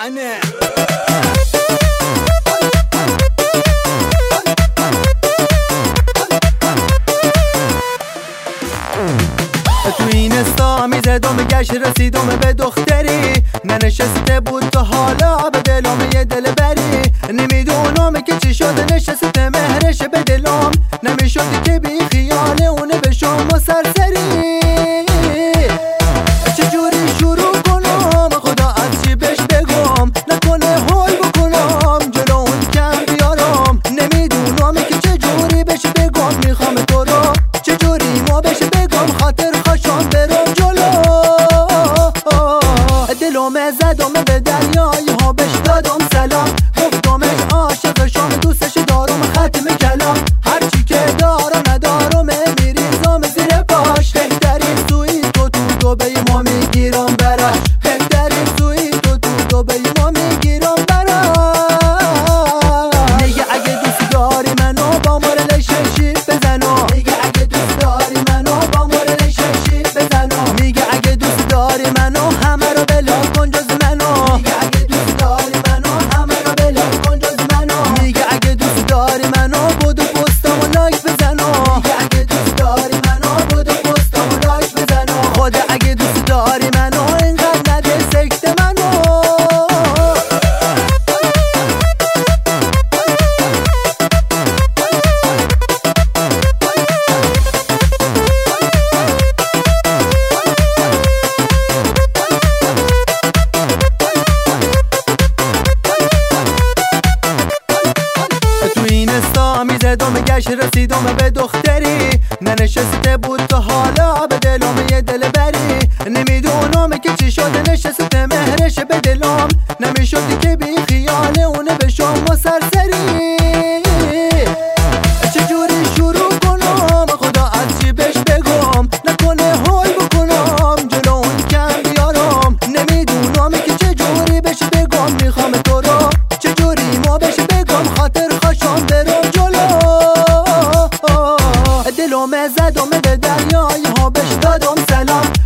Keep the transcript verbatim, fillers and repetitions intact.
منه. تو این استا میزدم گشت رسیدم به دختری، ننشسته بود تا حالا به دلم یه دل بری. نمیدونم که چی شده نشسته مهرش به دلم، نمیشد که بی خیال اونه بشم و سرسری. چجوری شروع کنم خدا از چی بهش بگم، نکنه حال بکنم جلو اون کم بیارم. نمیدونم که چجوری بهش بگم میخوام تو رو، چجوری ما بهش بگم خاطر خاشم برم جلو. دلم زدم به دریای ها بهش دادم سلام، گفتمش عاشقشم دوستش دارم ختم کلام. هرچی که دارم ندارم میریزم زیر پاش، بهترین سوی تو تو دبی ما میگیرم براش، بهترین سوی تو تو دبی ما میگیرم براش. میگه اگه دوست داری منو با مورد شمشیر بزنم، میگه اگه دوست داری منو با مورد شمشیر بزنم. میگه اگه دوست داری منو همه رو بلا کن جز منو، میگه اگه دوست داری منو همه رو بلا کن جز منو. میگه اگه دوست داری منو بودو پستم و لایک بزنم، میگه اگه دوست داری منو بودو پستم و لایک بزنم. خدا اگه دوست داری منو اینقدر نده سکت منو. تو این استا میزدم گشت رسیدم به دختری، ننشسته بود تا حالا به دلم یه دل بری. نمیدونم که چی شده نشسته مهرش به دلم، نمیشد که بی خیال اونه بشم و سرسری. چجوری شروع کنم خدا از چی بهش بگم، نکنه حال بکنم جلو اون کم بیارم. نمیدونم که چجوری بهش بگم میخوام تو رو، چجوری ما بهش بگم خاطر خاشم برم جلو. دلم زدم به دریای ها بهش دادم سلام،